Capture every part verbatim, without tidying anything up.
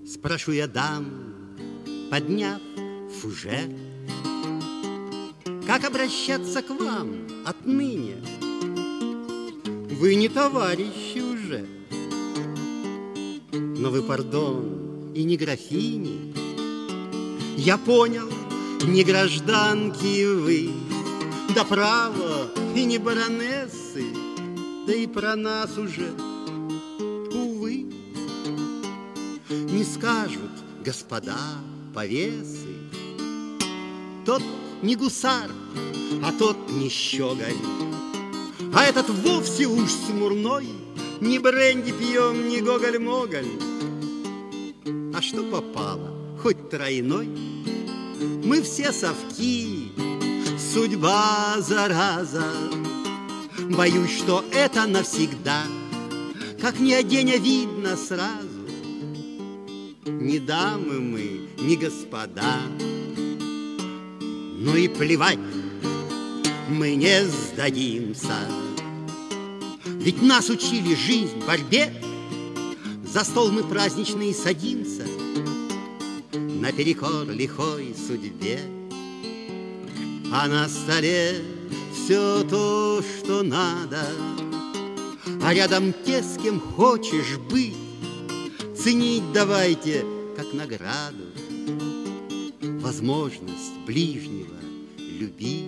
Спрошу я дам, подняв фужер, как обращаться к вам отныне? Вы не товарищи уже, но вы, пардон, и не графини. Я понял, не гражданки вы, да право, и не баронессы, да и про нас уже, увы, не скажут господа повесы. Тот не гусар, а тот не щеголь, а этот вовсе уж смурной. Ни бренди пьем, ни гоголь-моголь. А что попало, хоть тройной? Мы все совки, судьба зараза. Боюсь, что это навсегда, как ни одень, а видно сразу. Не дамы мы, не господа. Ну и плевать, мы не сдадимся. Ведь нас учили жизнь в борьбе, за стол мы праздничный садимся, наперекор лихой судьбе. А на столе все то, что надо, а рядом те, с кем хочешь быть. Ценить давайте как награду возможность ближнего любить.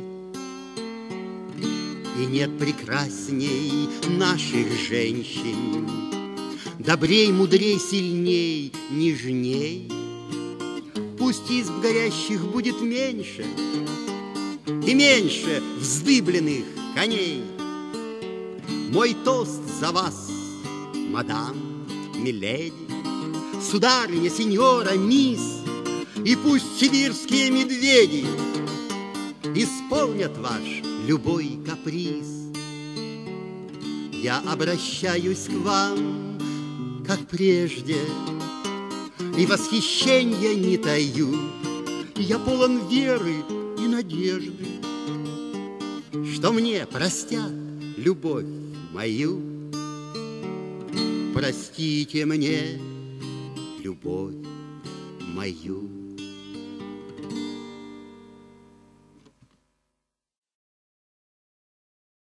И нет прекрасней наших женщин, добрей, мудрей, сильней, нежней. Пусть изб горящих будет меньше и меньше вздыбленных коней. Мой тост за вас, мадам, миледи, сударыня, сеньора, мисс. И пусть сибирские медведи исполнят ваш любой каприз. Я обращаюсь к вам, как прежде, и восхищения не таю. Я полон веры и надежды, что мне простят любовь мою. Простите мне любовь мою.